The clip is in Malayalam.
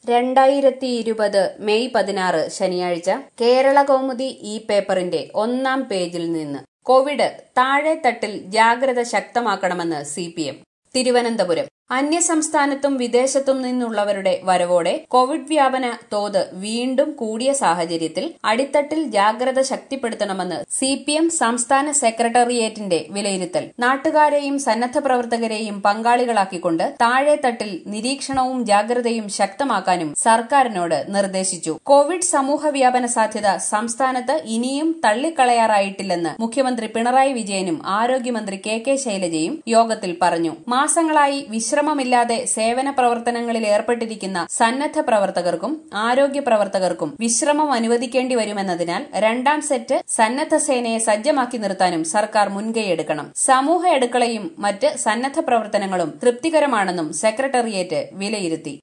2020 മെയ് 16 ശനിയാഴ്ച കേരളകൗമുദി ഈ പേപ്പറിന്റെ ഒന്നാം പേജിൽ നിന്ന് കോവിഡ് താഴെത്തട്ടിൽ ജാഗ്രത ശക്തമാക്കണമെന്ന് CPM. തിരുവനന്തപുരം അന്യസംസ്ഥാനത്തും വിദേശത്തും നിന്നുള്ളവരുടെ വരവോടെ കോവിഡ് വ്യാപന തോത് വീണ്ടും കൂടിയ സാഹചര്യത്തിൽ അടിത്തട്ടിൽ ജാഗ്രത ശക്തിപ്പെടുത്തണമെന്ന് CPM സംസ്ഥാന സെക്രട്ടേറിയറ്റിന്റെ വിലയിരുത്തൽ. നാട്ടുകാരെയും സന്നദ്ധ പ്രവർത്തകരെയും പങ്കാളികളാക്കിക്കൊണ്ട് താഴെത്തട്ടിൽ നിരീക്ഷണവും ജാഗ്രതയും ശക്തമാക്കാനും സർക്കാരിനോട് നിർദ്ദേശിച്ചു. കോവിഡ് സമൂഹവ്യാപന സാധ്യത സംസ്ഥാനത്ത് ഇനിയും തള്ളിക്കളയാറായിട്ടില്ലെന്ന് മുഖ്യമന്ത്രി പിണറായി വിജയനും ആരോഗ്യമന്ത്രി KK ശൈലജയും യോഗത്തിൽ പറഞ്ഞു. മാസങ്ങളായി വിശ്രമമില്ലാതെ സേവന പ്രവർത്തനങ്ങളിൽ ഏർപ്പെട്ടിരിക്കുന്ന സന്നദ്ധ പ്രവർത്തകർക്കും ആരോഗ്യ പ്രവർത്തകർക്കും വിശ്രമം അനുവദിക്കേണ്ടി വരുമെന്നതിനാൽ രണ്ടാം സെറ്റ് സന്നദ്ധ സേനയെ സജ്ജമാക്കി നിർത്താനും സർക്കാർ മുൻകൈയെടുക്കണം. സമൂഹ അടുക്കളയും മറ്റ് സന്നദ്ധ പ്രവർത്തനങ്ങളും തൃപ്തികരമാണെന്നും സെക്രട്ടേറിയറ്റ് വിലയിരുത്തി.